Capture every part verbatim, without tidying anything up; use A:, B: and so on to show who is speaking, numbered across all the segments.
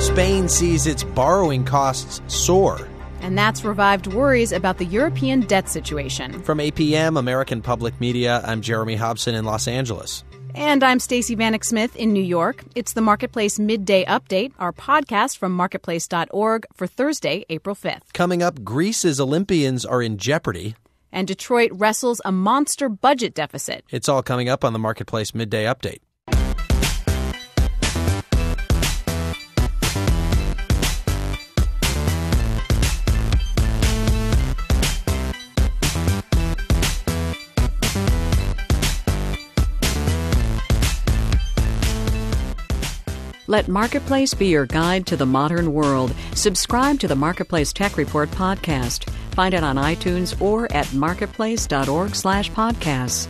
A: Spain sees its borrowing costs soar.
B: And that's revived worries about the European debt situation.
A: From A P M, American Public Media, I'm Jeremy Hobson in Los Angeles.
B: And I'm Stacey Vanek Smith in New York. It's the Marketplace Midday Update, our podcast from marketplace dot org for Thursday, April fifth.
A: Coming up, Greece's Olympians are in jeopardy.
B: And Detroit wrestles a monster budget deficit.
A: It's all coming up on the Marketplace Midday Update.
C: Let Marketplace be your guide to the modern world. Subscribe to the Marketplace Tech Report podcast. Find it on iTunes or at marketplace dot org slash podcasts.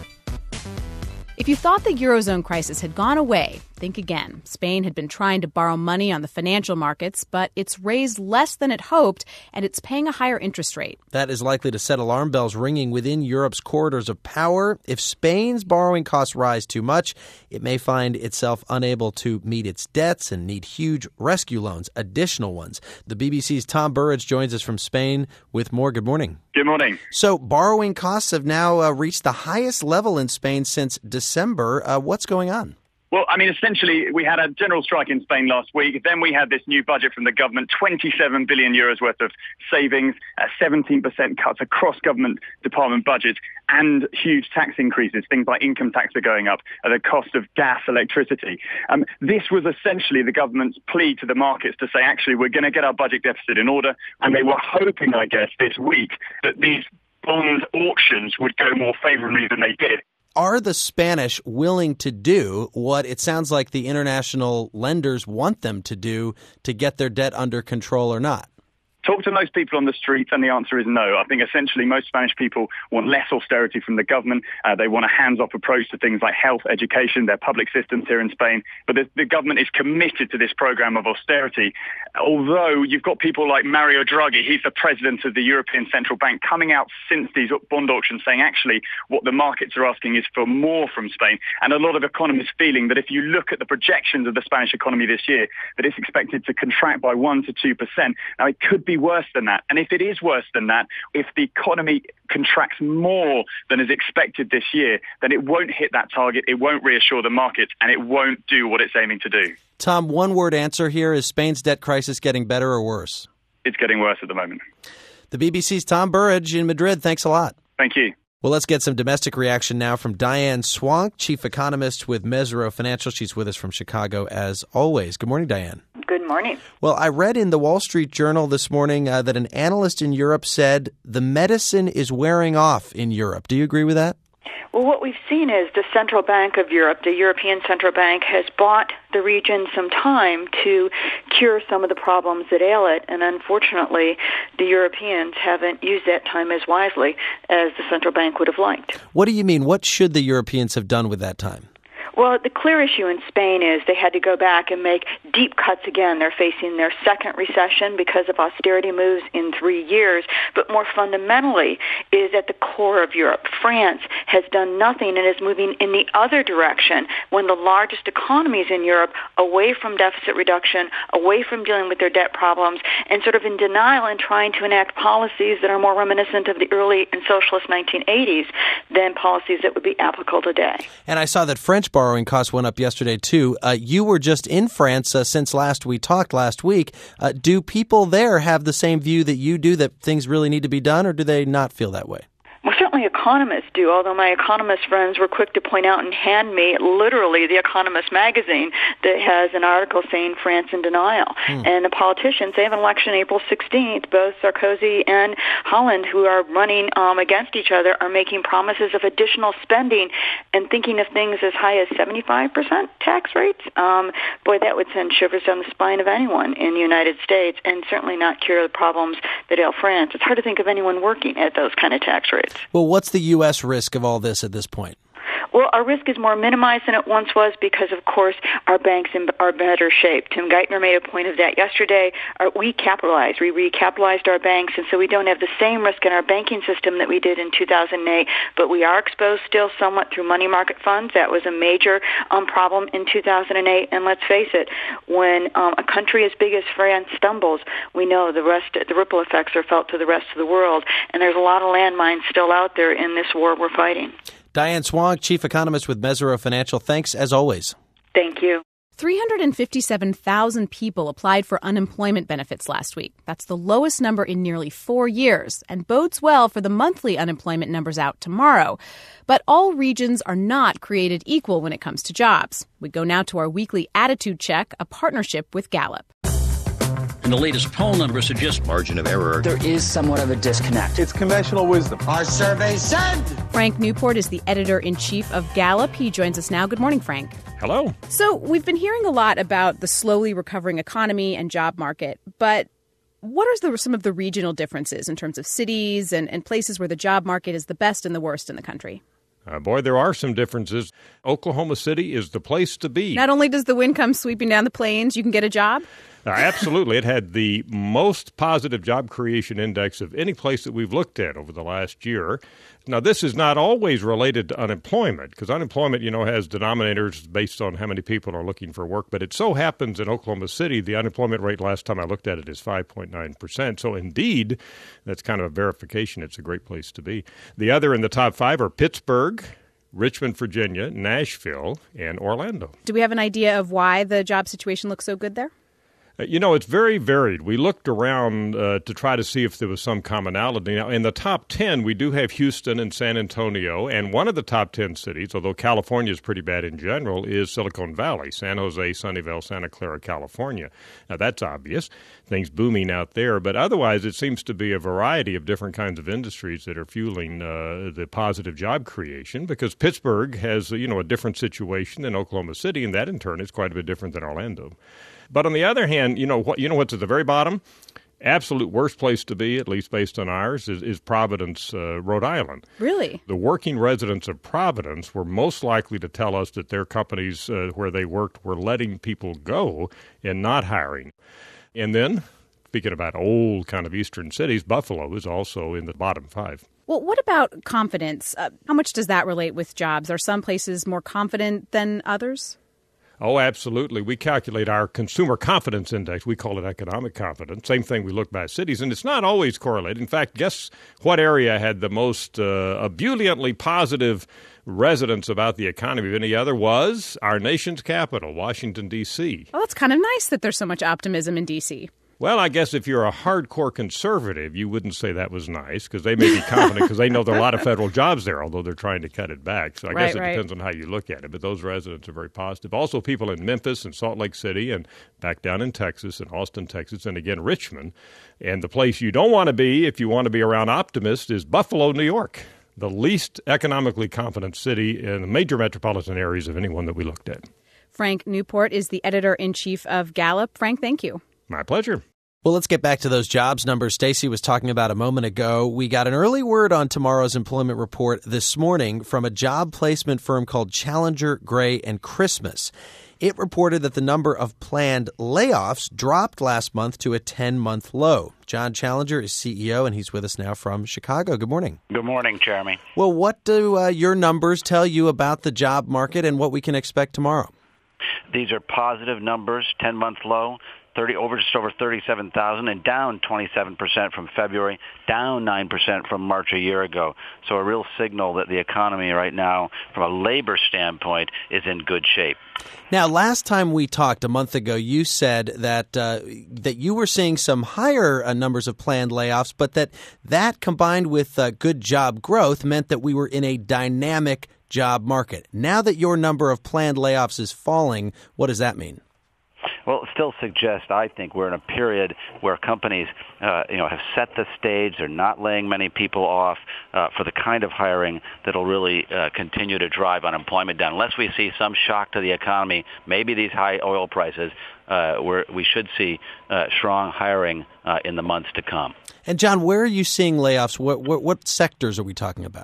B: If you thought the Eurozone crisis had gone away, think again. Spain had been trying to borrow money on the financial markets, but it's raised less than it hoped, and it's paying a higher interest rate.
A: That is likely to set alarm bells ringing within Europe's corridors of power. If Spain's borrowing costs rise too much, it may find itself unable to meet its debts and need huge rescue loans, additional ones. The B B C's Tom Burridge joins us from Spain with more. Good morning.
D: Good morning.
A: So borrowing costs have now uh, reached the highest level in Spain since December. Uh, what's going on?
D: Well, I mean, essentially, we had a general strike in Spain last week. Then we had this new budget from the government, twenty-seven billion euros worth of savings, uh, seventeen percent cuts across government department budgets, and huge tax increases. Things like income tax are going up, uh, the cost of gas, electricity. Um, this was essentially the government's plea to the markets to say, actually, we're going to get our budget deficit in order. And they were hoping, I guess, this week that these bond auctions would go more favorably than they did.
A: Are the Spanish willing to do what it sounds like the international lenders want them to do to get their debt under control or not?
D: Talk to most people on the streets, and the answer is no. I think essentially most Spanish people want less austerity from the government. Uh, they want a hands-off approach to things like health, education, their public systems here in Spain. But the, the government is committed to this program of austerity. Although you've got people like Mario Draghi, he's the president of the European Central Bank, coming out since these bond auctions saying actually what the markets are asking is for more from Spain. And a lot of economists feeling that if you look at the projections of the Spanish economy this year, that it's expected to contract by one to two percent. Now, it could be worse than that. And if it is worse than that, if the economy contracts more than is expected this year, then it won't hit that target, it won't reassure the markets, and it won't do what it's aiming to do.
A: Tom, one word answer here. Is Spain's debt crisis getting better or worse?
D: It's getting worse at the moment.
A: The B B C's Tom Burridge in Madrid. Thanks a lot.
D: Thank you.
A: Well, let's get some domestic reaction now from Diane Swank, chief economist with Mesirow Financial. She's with us from Chicago, as always. Good morning, Diane.
E: Good morning.
A: Well, I read in the Wall Street Journal this morning uh, that an analyst in Europe said the medicine is wearing off in Europe. Do you agree with that?
E: Well, what we've seen is the Central Bank of Europe, the European Central Bank, has bought the region some time to cure some of the problems that ail it, and unfortunately, the Europeans haven't used that time as wisely as the Central Bank would have liked.
A: What do you mean? What should the Europeans have done with that time?
E: Well, the clear issue in Spain is they had to go back and make deep cuts again. They're facing their second recession because of austerity moves in three years. But more fundamentally is at the core of Europe. France has done nothing and is moving in the other direction, one of the largest economies in Europe, away from deficit reduction, away from dealing with their debt problems, and sort of in denial and trying to enact policies that are more reminiscent of the early and socialist nineteen eighties than policies that would be applicable today.
A: And I saw that French borrowing costs went up yesterday, too. Uh, you were just in France uh, since last we talked last week. Uh, do people there have the same view that you do, that things really need to be done, or do they not feel that way?
E: Well, certainly economists do, although my economist friends were quick to point out and hand me literally The Economist magazine that has an article saying France in denial. Hmm. And the politicians, they have an election April sixteenth. Both Sarkozy and Hollande, who are running um, against each other, are making promises of additional spending and thinking of things as high as seventy-five percent tax rates. Um, boy, that would send shivers down the spine of anyone in the United States and certainly not cure the problems that ail France. It's hard to think of anyone working at those kind of tax rates.
A: Well, what's the U S risk of all this at this point?
E: Well, our risk is more minimized than it once was because, of course, our banks are in better shape. Tim Geithner made a point of that yesterday. Our, we capitalized. We recapitalized our banks, and so we don't have the same risk in our banking system that we did in two thousand eight, but we are exposed still somewhat through money market funds. That was a major um, problem in two thousand eight, and let's face it, when um, a country as big as France stumbles, we know the rest, the ripple effects are felt to the rest of the world, and there's a lot of landmines still out there in this war we're fighting.
A: Diane Swonk, Chief Economist with Mesirow Financial. Thanks, as always.
E: Thank you.
B: three hundred fifty-seven thousand people applied for unemployment benefits last week. That's the lowest number in nearly four years and bodes well for the monthly unemployment numbers out tomorrow. But all regions are not created equal when it comes to jobs. We go now to our weekly attitude check, a partnership with Gallup.
F: And the latest poll numbers suggest margin of error.
G: There is somewhat of a disconnect.
H: It's conventional wisdom.
I: Our survey said.
B: Frank Newport is the editor-in-chief of Gallup. He joins us now. Good morning, Frank.
J: Hello.
B: So we've been hearing a lot about the slowly recovering economy and job market, but what are the, some of the regional differences in terms of cities and, and places where the job market is the best and the worst in the country?
J: Uh, boy, there are some differences. Oklahoma City is the place to be.
B: Not only does the wind come sweeping down the plains, you can get a job?
J: Uh, absolutely. It had the most positive job creation index of any place that we've looked at over the last year. Now, this is not always related to unemployment, because unemployment, you know, has denominators based on how many people are looking for work. But it so happens in Oklahoma City, the unemployment rate last time I looked at it is five point nine percent. So indeed, that's kind of a verification. It's a great place to be. The other in the top five are Pittsburgh, Richmond, Virginia, Nashville, and Orlando.
B: Do we have an idea of why the job situation looks so good there?
J: You know, it's very varied. We looked around uh, to try to see if there was some commonality. Now, in the top ten, we do have Houston and San Antonio, and one of the top ten cities, although California is pretty bad in general, is Silicon Valley, San Jose, Sunnyvale, Santa Clara, California. Now, that's obvious. Things booming out there, but otherwise it seems to be a variety of different kinds of industries that are fueling uh, the positive job creation, because Pittsburgh has, you know, a different situation than Oklahoma City, and that in turn is quite a bit different than Orlando. But on the other hand, you know what? You know what's at the very bottom? Absolute worst place to be, at least based on ours, is, is Providence, uh, Rhode Island.
B: Really?
J: The working residents of Providence were most likely to tell us that their companies uh, where they worked were letting people go and not hiring. And then, speaking about old kind of eastern cities, Buffalo is also in the bottom five.
B: Well, what about confidence? Uh, how much does that relate with jobs? Are some places more confident than others?
J: Oh, absolutely. We calculate our consumer confidence index. We call it economic confidence. Same thing we look by cities, and it's not always correlated. In fact, guess what area had the most uh, ebulliently positive resonance about the economy of any other was our nation's capital, Washington, D C.
B: Well, it's kind of nice that there's so much optimism in D C.
J: Well, I guess if you're a hardcore conservative, you wouldn't say that was nice, because they may be confident because they know there are a lot of federal jobs there, although they're trying to cut it back. So I
B: right,
J: guess it
B: right.
J: depends on how you look at it. But those residents are very positive. Also, people in Memphis and Salt Lake City and back down in Texas and Austin, Texas, and again, Richmond. And the place you don't want to be if you want to be around optimists is Buffalo, New York, the least economically confident city in the major metropolitan areas of anyone that we looked at.
B: Frank Newport is the editor-in-chief of Gallup. Frank, thank you.
J: My pleasure.
A: Well, let's get back to those jobs numbers Stacey was talking about a moment ago. We got an early word on tomorrow's employment report this morning from a job placement firm called Challenger, Gray and Christmas. It reported that the number of planned layoffs dropped last month to a ten-month low. John Challenger is C E O, and he's with us now from Chicago. Good morning.
K: Good morning, Jeremy.
A: Well, what do uh, your numbers tell you about the job market and what we can expect tomorrow?
K: These are positive numbers, ten-month low. thirty over just over thirty-seven thousand, and down twenty-seven percent from February, down nine percent from March a year ago. So a real signal that the economy right now, from a labor standpoint, is in good shape.
A: Now, last time we talked a month ago, you said that uh, that you were seeing some higher uh, numbers of planned layoffs, but that that combined with uh, good job growth meant that we were in a dynamic job market. Now that your number of planned layoffs is falling, what does that mean?
K: Well, it still suggests, I think, we're in a period where companies, uh, you know, have set the stage. They're not laying many people off uh, for the kind of hiring that will really uh, continue to drive unemployment down. Unless we see some shock to the economy, maybe these high oil prices, uh, where we should see uh, strong hiring uh, in the months to come.
A: And, John, where are you seeing layoffs? What, what, what sectors are we talking about?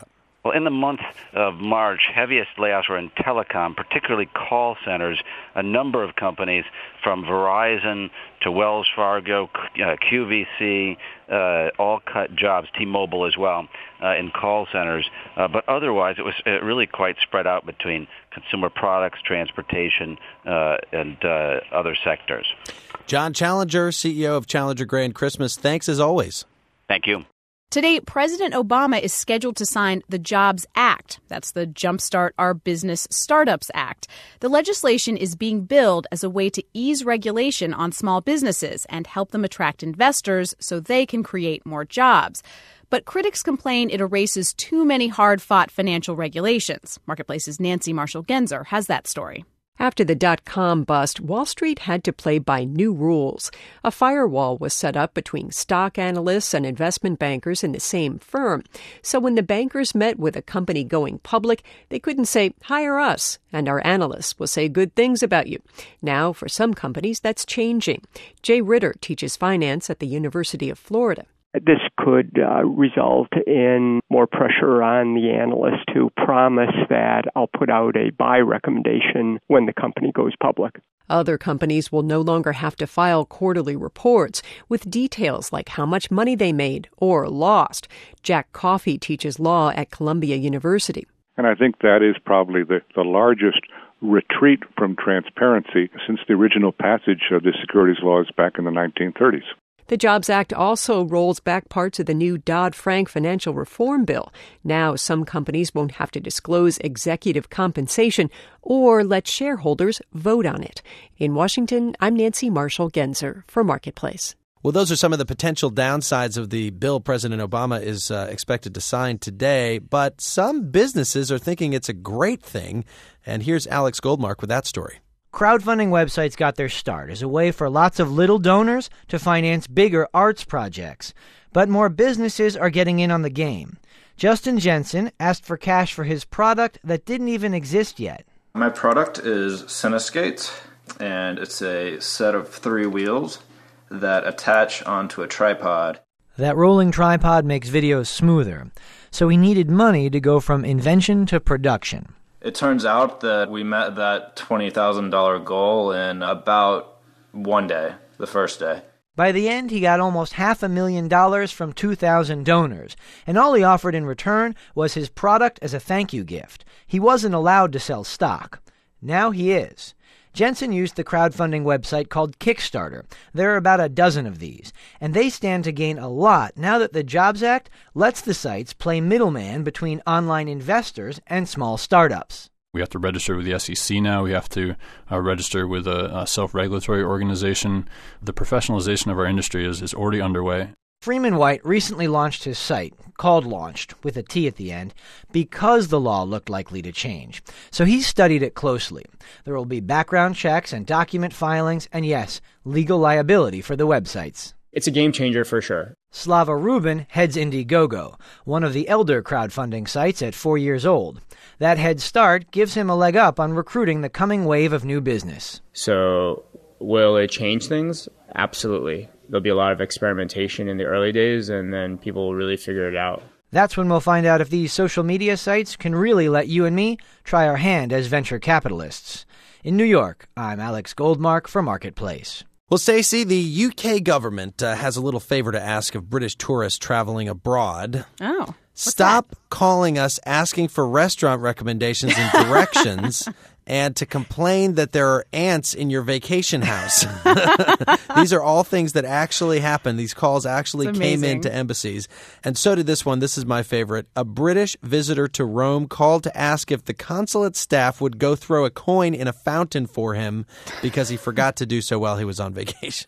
K: Well, in the month of March, heaviest layoffs were in telecom, particularly call centers. A number of companies, from Verizon to Wells Fargo, uh, Q V C, uh, all cut jobs, T-Mobile as well, uh, in call centers. Uh, but otherwise, it was uh, really quite spread out between consumer products, transportation, uh, and uh, other sectors.
A: John Challenger, C E O of Challenger Grand Christmas, thanks as always.
K: Thank you.
B: Today, President Obama is scheduled to sign the Jobs Act. That's the Jumpstart Our Business Startups Act. The legislation is being billed as a way to ease regulation on small businesses and help them attract investors so they can create more jobs. But critics complain it erases too many hard-fought financial regulations. Marketplace's Nancy Marshall-Genzer has that story.
C: After the dot-com bust, Wall Street had to play by new rules. A firewall was set up between stock analysts and investment bankers in the same firm. So when the bankers met with a company going public, they couldn't say, hire us, and our analysts will say good things about you. Now, for some companies, that's changing. Jay Ritter teaches finance at the University of Florida.
H: This could uh, result in more pressure on the analyst to promise that I'll put out a buy recommendation when the company goes public.
C: Other companies will no longer have to file quarterly reports with details like how much money they made or lost. Jack Coffey teaches law at Columbia University.
I: And I think that is probably the, the largest retreat from transparency since the original passage of the securities laws back in the nineteen thirties.
C: The Jobs Act also rolls back parts of the new Dodd-Frank financial reform bill. Now, some companies won't have to disclose executive compensation or let shareholders vote on it. In Washington, I'm Nancy Marshall-Genzer for Marketplace.
A: Well, those are some of the potential downsides of the bill President Obama is uh, expected to sign today. But some businesses are thinking it's a great thing. And here's Alex Goldmark with that story.
L: Crowdfunding websites got their start as a way for lots of little donors to finance bigger arts projects. But more businesses are getting in on the game. Justin Jensen asked for cash for his product that didn't even exist yet.
M: My product is Cineskate, and it's a set of three wheels that attach onto a tripod.
L: That rolling tripod makes videos smoother, so he needed money to go from invention to production.
M: It turns out that we met that twenty thousand dollars goal in about one day, the first day.
L: By the end, he got almost half a million dollars from two thousand donors, and all he offered in return was his product as a thank you gift. He wasn't allowed to sell stock. Now he is. Jensen used the crowdfunding website called Kickstarter. There are about a dozen of these, and they stand to gain a lot now that the Jobs Act lets the sites play middleman between online investors and small startups.
N: We have to register with the S E C now. We have to uh, register with a, a self-regulatory organization. The professionalization of our industry is, is already underway.
L: Freeman White recently launched his site, called Launched, with a T at the end, because the law looked likely to change. So he studied it closely. There will be background checks and document filings, and yes, legal liability for the websites.
O: It's a game changer for sure.
L: Slava Rubin heads Indiegogo, one of the elder crowdfunding sites at four years old. That head start gives him a leg up on recruiting the coming wave of new business.
O: So will it change things? Absolutely. There'll be a lot of experimentation in the early days, and then people will really figure it out.
L: That's when we'll find out if these social media sites can really let you and me try our hand as venture capitalists. In New York, I'm Alex Goldmark for Marketplace.
A: Well, Stacey, the U K government uh, has a little favor to ask of British tourists traveling abroad.
B: Oh.
A: Stop that? calling us asking for restaurant recommendations and directions and to complain that there are ants in your vacation house. These are all things that actually happen. These calls actually came into embassies. And so did this one. This is my favorite. A British visitor to Rome called to ask if the consulate staff would go throw a coin in a fountain for him because he forgot to do so while he was on vacation.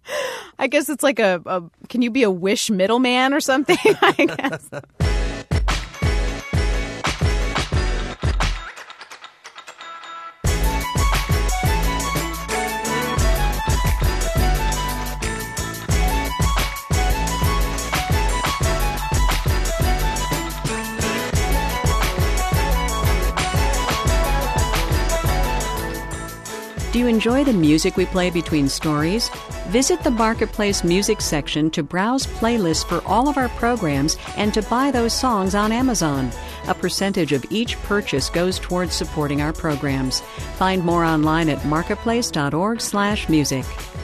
B: I guess it's like a, a can you be a wish middleman or something? I guess.
C: Do you enjoy the music we play between stories? Visit the Marketplace music section to browse playlists for all of our programs and to buy those songs on Amazon. A percentage of each purchase goes towards supporting our programs. Find more online at marketplace.org slash music.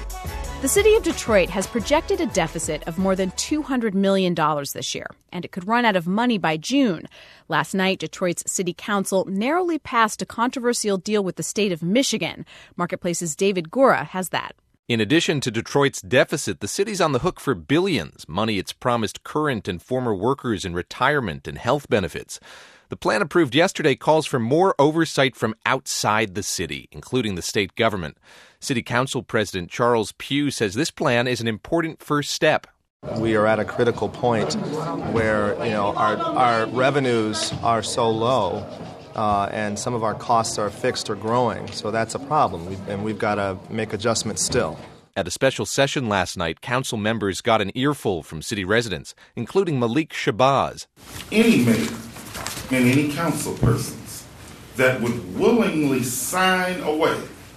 B: The city of Detroit has projected a deficit of more than two hundred million dollars this year, and it could run out of money by June. Last night, Detroit's city council narrowly passed a controversial deal with the state of Michigan. Marketplace's David Gura has that.
P: In addition to Detroit's deficit, the city's on the hook for billions, money it's promised current and former workers in retirement and health benefits. The plan approved yesterday calls for more oversight from outside the city, including the state government. City Council President Charles Pugh says this plan is an important first step.
Q: We are at a critical point where, you know, our our revenues are so low uh, and some of our costs are fixed or growing. So that's a problem, we, and we've got to make adjustments still.
P: At a special session last night, council members got an earful from city residents, including Malik Shabazz.
R: Any mayor and any council persons that would willingly sign away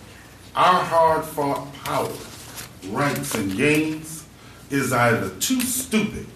R: our hard-fought power, rights, and gains is either too stupid,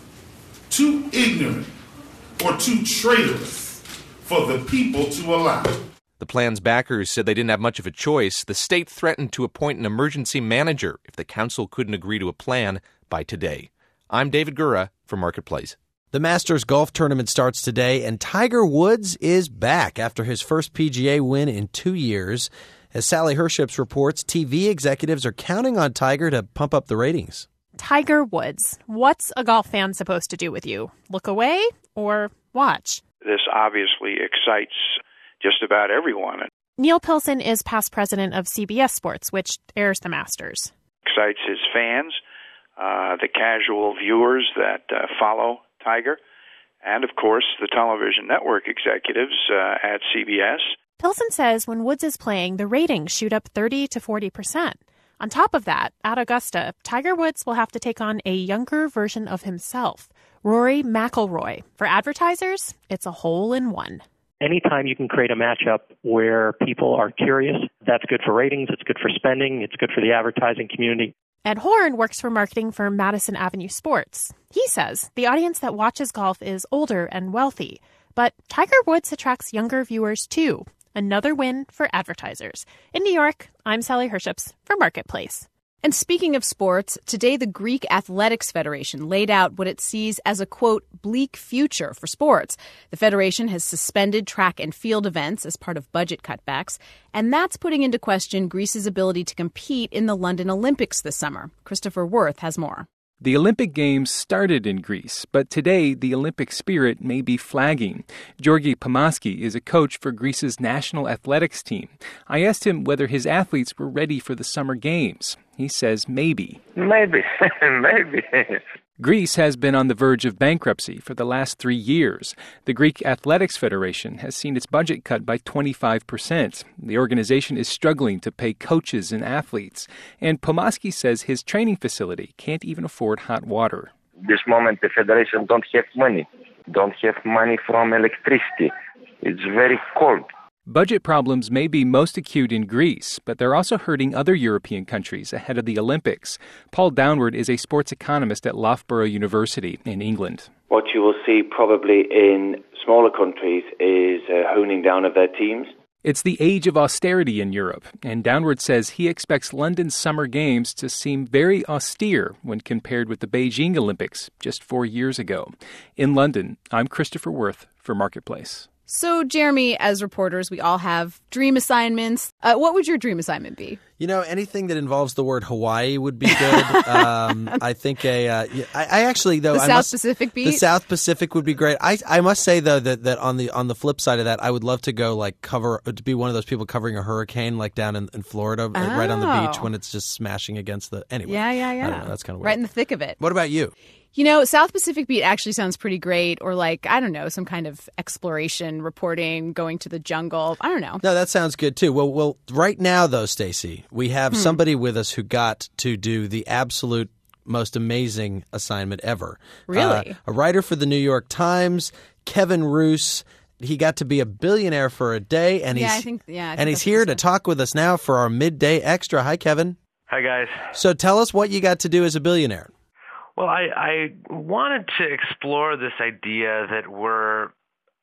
R: too ignorant, or too traitorous for the people to allow.
P: The plan's backers said they didn't have much of a choice. The state threatened to appoint an emergency manager if the council couldn't agree to a plan by today. I'm David Gura for Marketplace.
A: The Masters Golf Tournament starts today, and Tiger Woods is back after his first P G A win in two years. As Sally Herships reports, T V executives are counting on Tiger to pump up the ratings.
S: Tiger Woods. What's a golf fan supposed to do with you? Look away or watch?
T: This obviously excites just about everyone.
S: Neil Pilson is past president of C B S Sports, which airs the Masters.
T: Excites his fans, uh, the casual viewers that uh, follow Tiger, and, of course, the television network executives uh, at C B S.
S: Pilson says when Woods is playing, the ratings shoot up thirty to forty percent. On top of that, at Augusta, Tiger Woods will have to take on a younger version of himself, Rory McIlroy. For advertisers, it's a hole-in-one.
U: Anytime you can create a matchup where people are curious, that's good for ratings, it's good for spending, it's good for the advertising community.
S: Ed Horn works for marketing for Madison Avenue Sports. He says the audience that watches golf is older and wealthy, but Tiger Woods attracts younger viewers too. Another win for advertisers. In New York, I'm Sally Herships for Marketplace.
B: And speaking of sports, today the Greek Athletics Federation laid out what it sees as a, quote, bleak future for sports. The federation has suspended track and field events as part of budget cutbacks, and that's putting into question Greece's ability to compete in the London Olympics this summer. Christopher Worth has more.
V: The Olympic Games started in Greece, but today the Olympic spirit may be flagging. Georgi Pamaski is a coach for Greece's national athletics team. I asked him whether his athletes were ready for the Summer Games. He says maybe.
W: Maybe, maybe.
V: Greece has been on the verge of bankruptcy for the last three years. The Greek Athletics Federation has seen its budget cut by twenty-five percent. The organization is struggling to pay coaches and athletes. And Pamaski says his training facility can't even afford hot water.
W: This moment, the federation don't have money. Don't have money from electricity. It's very cold.
V: Budget problems may be most acute in Greece, but they're also hurting other European countries ahead of the Olympics. Paul Downward is a sports economist at Loughborough University in England.
X: What you will see probably in smaller countries is a honing down of their teams.
V: It's the age of austerity in Europe, and Downward says he expects London's Summer Games to seem very austere when compared with the Beijing Olympics just four years ago. In London, I'm Christopher Worth for Marketplace.
B: So, Jeremy, as reporters, we all have dream assignments. Uh, what would your dream assignment be?
A: You know, anything that involves the word Hawaii would be good. um, I think a. Uh, I, I actually though
B: the
A: I
B: South
A: must,
B: Pacific beat.
A: The South Pacific would be great. I I must say though that, that on the on the flip side of that, I would love to go like cover to be one of those people covering a hurricane like down in, in Florida, oh. right on the beach when it's just smashing against the. Anyway,
B: yeah, yeah, yeah.
A: I don't know, that's kind of weird.
B: Right in the thick of it.
A: What about you?
B: You know, South Pacific Beat actually sounds pretty great, or like, I don't know, some kind of exploration, reporting, going to the jungle. I don't know.
A: No, that sounds good too. Well, well, right now though, Stacey, we have hmm. somebody with us who got to do the absolute most amazing assignment ever.
B: Really?
A: Uh, a writer for the New York Times, Kevin Roose. He got to be a billionaire for a day, and he's
B: yeah, I think, yeah, I think
A: and he's here to talk with us now for our midday extra. Hi, Kevin.
Y: Hi, guys.
A: So tell us what you got to do as a billionaire.
Y: Well, I, I wanted to explore this idea that we're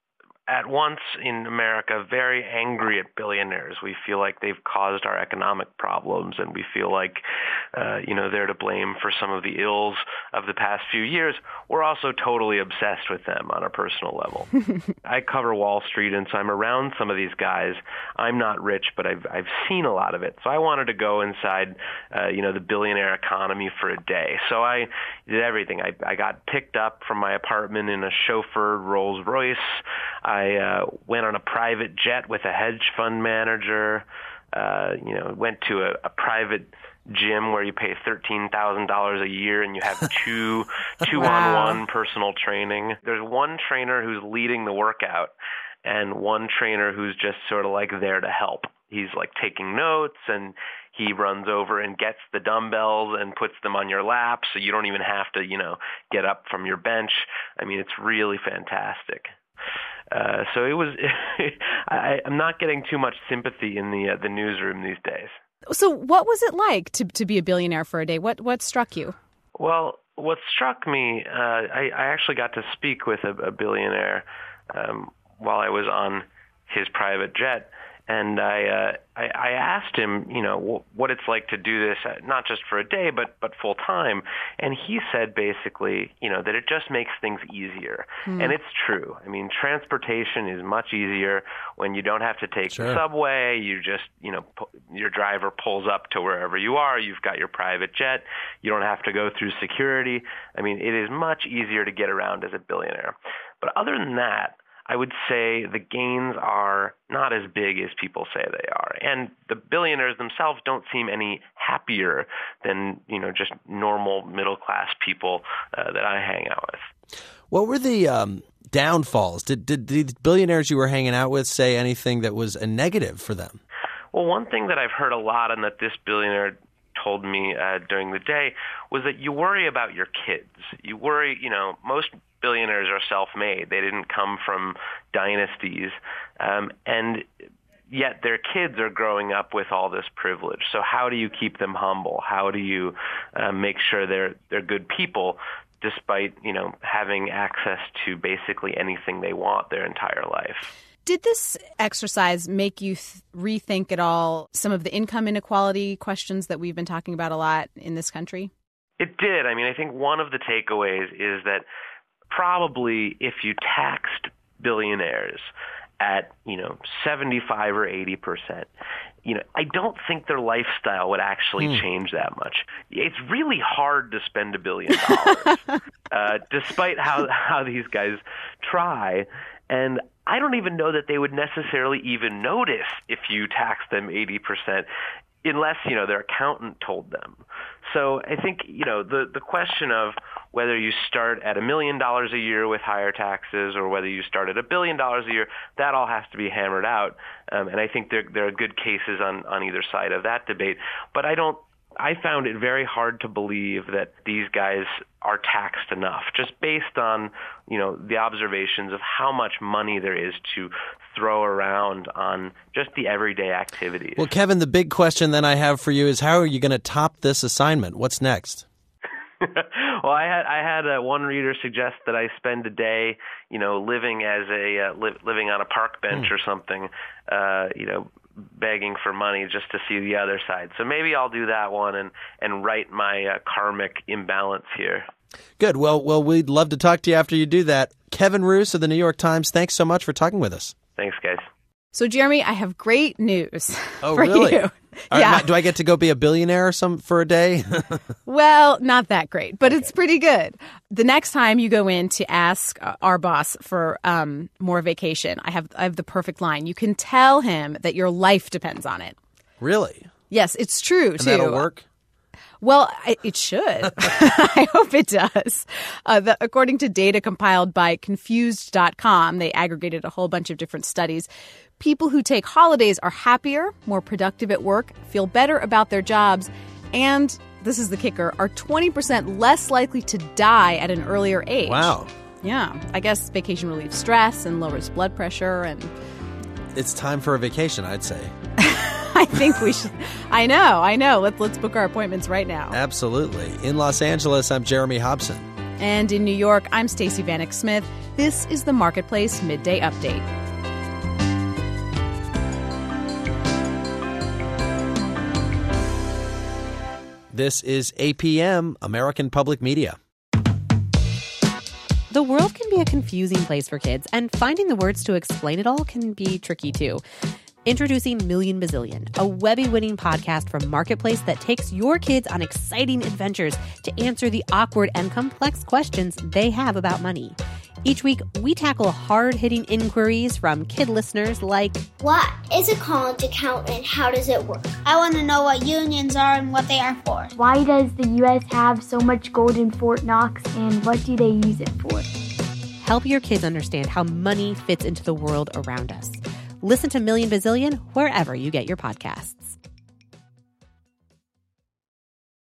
D: at once in America very angry at billionaires. We feel like they've caused our economic problems, and we feel like, uh, you know, they're to blame for some of the ills of the past few years. We're also totally obsessed with them on a personal level. I cover Wall Street, and so I'm around some of these guys. I'm not rich, but I've I've seen a lot of it. So I wanted to go inside, uh, you know, the billionaire economy for a day. So I did everything. I, I got picked up from my apartment in a chauffeured Rolls Royce. I uh, went on a private jet with a hedge fund manager. Uh, you know, went to a, a private gym where you pay thirteen thousand dollars a year and you have two two-on-one wow. personal training. There's one trainer who's leading the workout and one trainer who's just sort of like there to help. He's like taking notes, and he runs over and gets the dumbbells and puts them on your lap, so you don't even have to, you know, get up from your bench. I mean, it's really fantastic. Uh, so it was. I, I'm not getting too much sympathy in the uh, the newsroom these days.
B: So, what was it like to to be a billionaire for a day? What what struck you?
D: Well, what struck me, uh, I, I actually got to speak with a, a billionaire um, while I was on his private jet. And I, uh, I I asked him, you know, w- what it's like to do this, uh, not just for a day, but but full time. And he said basically, you know, that it just makes things easier. Mm. And it's true. I mean, transportation is much easier when you don't have to take sure. the subway. You just, you know, pu- your driver pulls up to wherever you are. You've got your private jet. You don't have to go through security. I mean, it is much easier to get around as a billionaire. But other than that, I would say the gains are not as big as people say they are. And the billionaires themselves don't seem any happier than, you know, just normal middle-class people uh, that I hang out with.
A: What were the um, downfalls? Did, did the billionaires you were hanging out with say anything that was a negative for them?
D: Well, one thing that I've heard a lot and that this billionaire told me uh, during the day was that you worry about your kids. You worry, you know, most billionaires are self-made. They didn't come from dynasties, um, and yet their kids are growing up with all this privilege. So how do you keep them humble? How do you uh, make sure they're they're good people, despite, you know, having access to basically anything they want their entire life?
B: Did this exercise make you th- rethink at all some of the income inequality questions that we've been talking about a lot in this country?
D: It did. I mean, I think one of the takeaways is that probably if you taxed billionaires at, you know, seventy-five or eighty percent, you know, I don't think their lifestyle would actually mm. change that much. It's really hard to spend a billion dollars, uh, despite how how these guys try. And I don't even know that they would necessarily even notice if you tax them eighty percent, unless, you know, their accountant told them. So I think, you know, the, the question of whether you start at a million dollars a year with higher taxes or whether you start at a billion dollars a year, that all has to be hammered out. Um, and I think there, there are good cases on, on either side of that debate. But I don't, I found it very hard to believe that these guys are taxed enough, just based on, you know, the observations of how much money there is to throw around on just the everyday activities.
A: Well, Kevin, the big question then I have for you is, how are you going to top this assignment? What's next?
D: Well, I had I had uh, one reader suggest that I spend a day, you know, living as a uh, li- living on a park bench mm. or something, uh, you know, begging for money just to see the other side. So maybe I'll do that one and, and right my uh, karmic imbalance here.
A: Good. Well, well, we'd love to talk to you after you do that. Kevin Roose of the New York Times, thanks so much for talking with us.
D: Thanks, guys.
B: So, Jeremy, I have great news
A: oh,
B: for
A: really?
B: you.
A: Right,
B: yeah.
A: Do I get to go be a billionaire or some for a day?
B: Well, not that great, but okay. It's pretty good. The next time you go in to ask uh, our boss for um, more vacation, I have I have the perfect line. You can tell him that your life depends on it.
A: Really?
B: Yes, it's true,
A: and
B: too.
A: That'll work?
B: Well, it should. I hope it does. Uh, the, according to data compiled by Confused dot com, they aggregated a whole bunch of different studies. People who take holidays are happier, more productive at work, feel better about their jobs, and, this is the kicker, are twenty percent less likely to die at an earlier age.
A: Wow.
B: Yeah. I guess vacation relieves stress and lowers blood pressure and...
A: It's time for a vacation, I'd say.
B: I think we should. I know, I know. Let's, let's book our appointments right now.
A: Absolutely. In Los Angeles, I'm Jeremy Hobson.
B: And in New York, I'm Stacey Vanek Smith. This is the Marketplace Midday Update.
A: This is A P M, American Public Media.
E: The world can be a confusing place for kids, and finding the words to explain it all can be tricky too. Introducing Million Bazillion, a Webby-winning podcast from Marketplace that takes your kids on exciting adventures to answer the awkward and complex questions they have about money. Each week, we tackle hard-hitting inquiries from kid listeners like,
F: what is a college account and how does it work? I want to know what unions are and what they are for.
G: Why does the U S have so much gold in Fort Knox and what do they use it for?
E: Help your kids understand how money fits into the world around us. Listen to Million Bazillion wherever you get your podcasts.